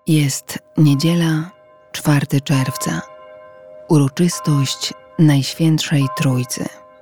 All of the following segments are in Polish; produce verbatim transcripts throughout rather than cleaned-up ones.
Jest niedziela, czwartego czerwca, uroczystość Najświętszej Trójcy.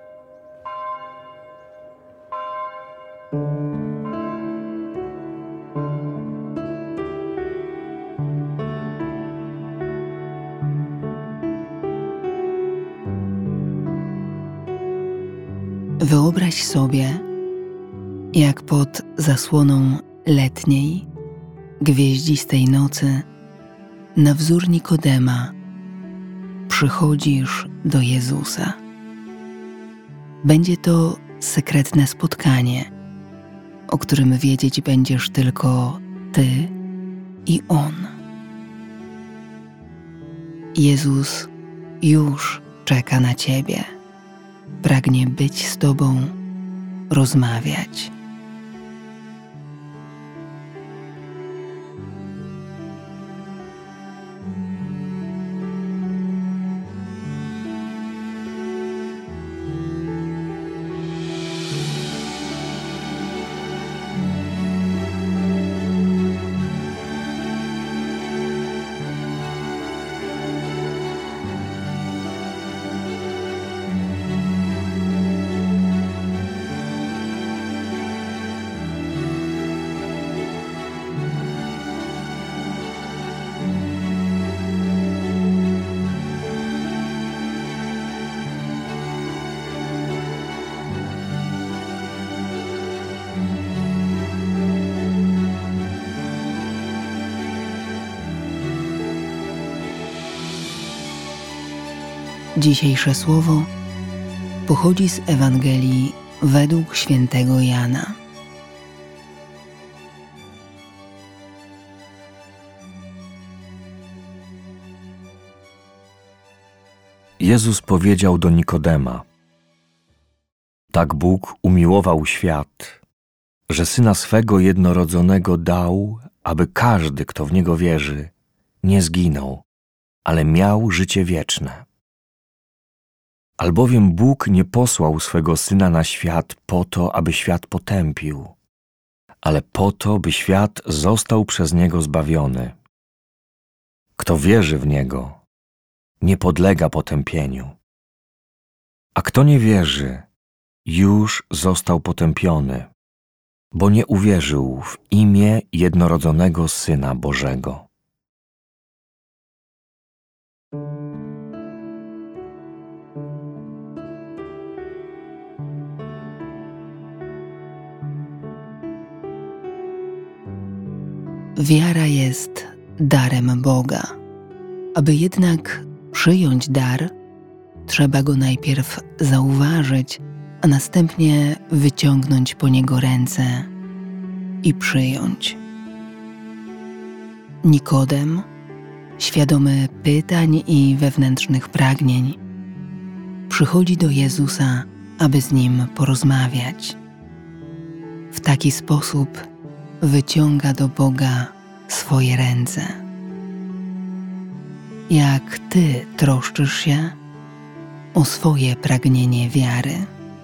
Wyobraź sobie, jak pod zasłoną letniej, gwieździstej nocy na wzór Nikodema przychodzisz do Jezusa. Będzie to sekretne spotkanie, o którym wiedzieć będziesz tylko Ty i On. Jezus już czeka na Ciebie. Pragnie być z Tobą, rozmawiać. Dzisiejsze słowo pochodzi z Ewangelii według świętego Jana. Jezus powiedział do Nikodema: tak Bóg umiłował świat, że Syna swego jednorodzonego dał, aby każdy, kto w Niego wierzy, nie zginął, ale miał życie wieczne. Albowiem Bóg nie posłał swego Syna na świat po to, aby świat potępił, ale po to, by świat został przez Niego zbawiony. Kto wierzy w Niego, nie podlega potępieniu. A kto nie wierzy, już został potępiony, bo nie uwierzył w imię jednorodzonego Syna Bożego. Wiara jest darem Boga. Aby jednak przyjąć dar, trzeba go najpierw zauważyć, a następnie wyciągnąć po niego ręce i przyjąć. Nikodem, świadomy pytań i wewnętrznych pragnień, przychodzi do Jezusa, aby z Nim porozmawiać. W taki sposób wyciąga do Boga swoje ręce. Jak Ty troszczysz się o swoje pragnienie wiary.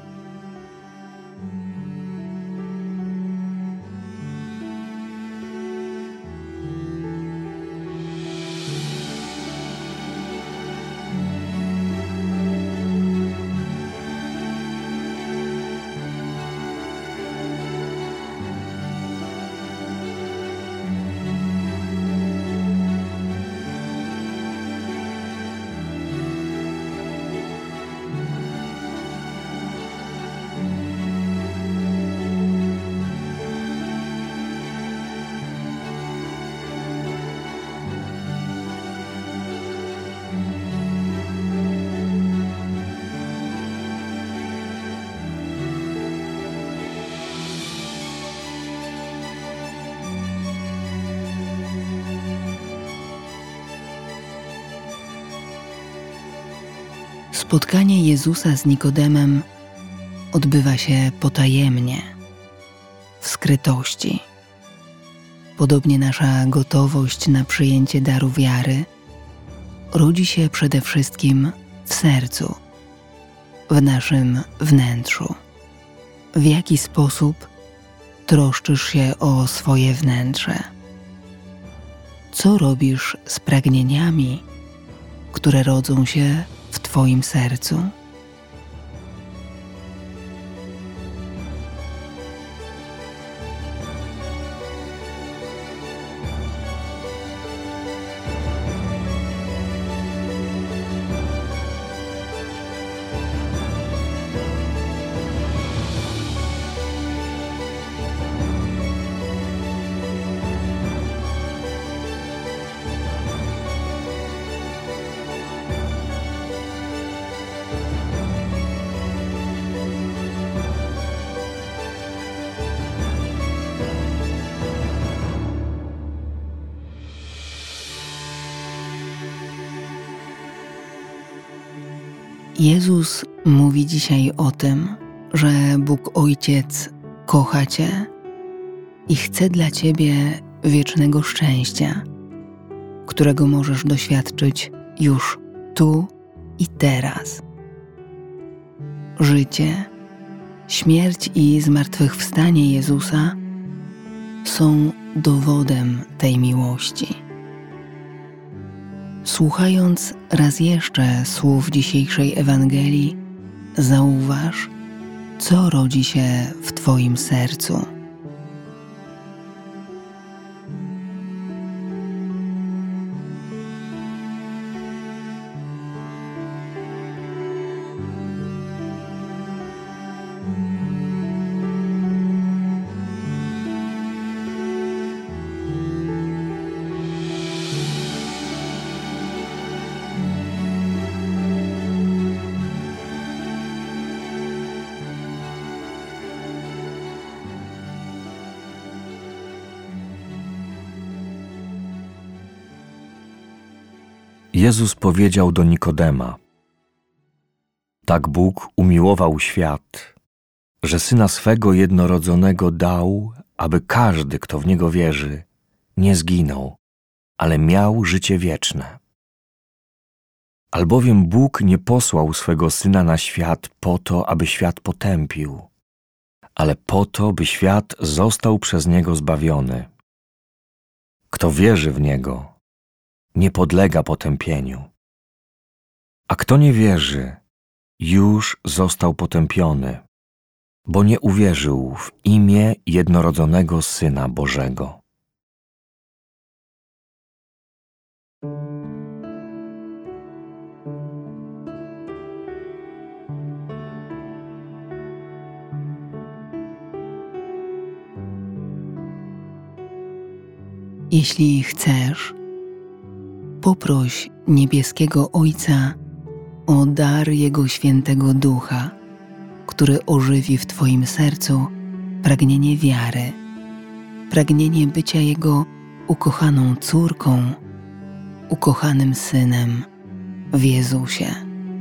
Spotkanie Jezusa z Nikodemem odbywa się potajemnie, w skrytości. Podobnie nasza gotowość na przyjęcie daru wiary rodzi się przede wszystkim w sercu, w naszym wnętrzu. W jaki sposób troszczysz się o swoje wnętrze? Co robisz z pragnieniami, które rodzą się w Twoim sercu? Jezus mówi dzisiaj o tym, że Bóg Ojciec kocha Cię i chce dla Ciebie wiecznego szczęścia, którego możesz doświadczyć już tu i teraz. Życie, śmierć i zmartwychwstanie Jezusa są dowodem tej miłości. Słuchając raz jeszcze słów dzisiejszej Ewangelii, zauważ, co rodzi się w Twoim sercu. Jezus powiedział do Nikodema: tak Bóg umiłował świat, że Syna swego jednorodzonego dał, aby każdy, kto w Niego wierzy, nie zginął, ale miał życie wieczne. Albowiem Bóg nie posłał swego Syna na świat po to, aby świat potępił, ale po to, by świat został przez Niego zbawiony. Kto wierzy w Niego, nie podlega potępieniu. A kto nie wierzy, już został potępiony, bo nie uwierzył w imię jednorodzonego Syna Bożego. Jeśli chcesz, poproś niebieskiego Ojca o dar Jego Świętego Ducha, który ożywi w Twoim sercu pragnienie wiary, pragnienie bycia Jego ukochaną córką, ukochanym synem w Jezusie.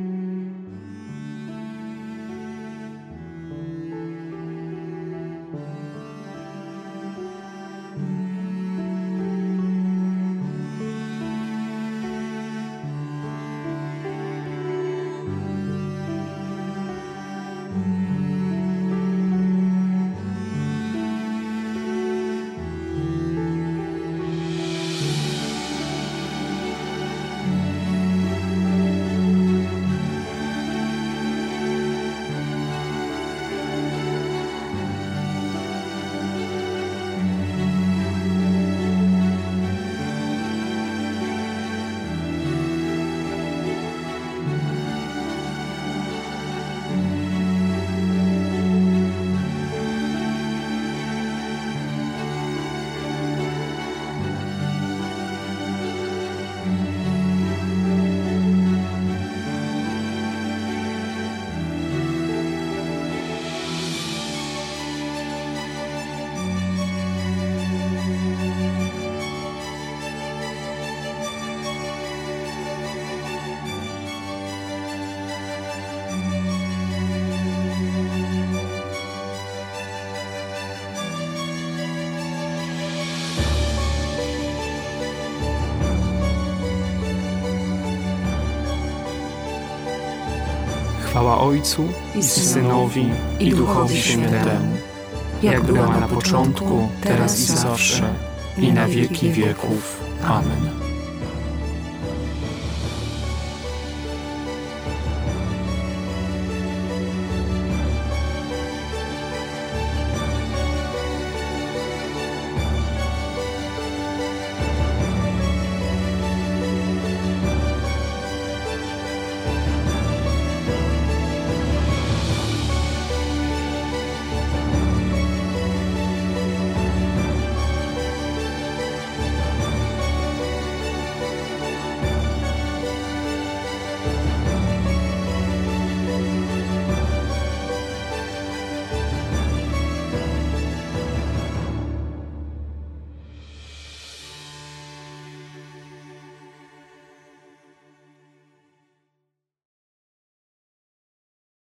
Chwała Ojcu i Synowi i Duchowi Świętemu, jak była na początku, teraz i zawsze, i na wieki wieków. Amen.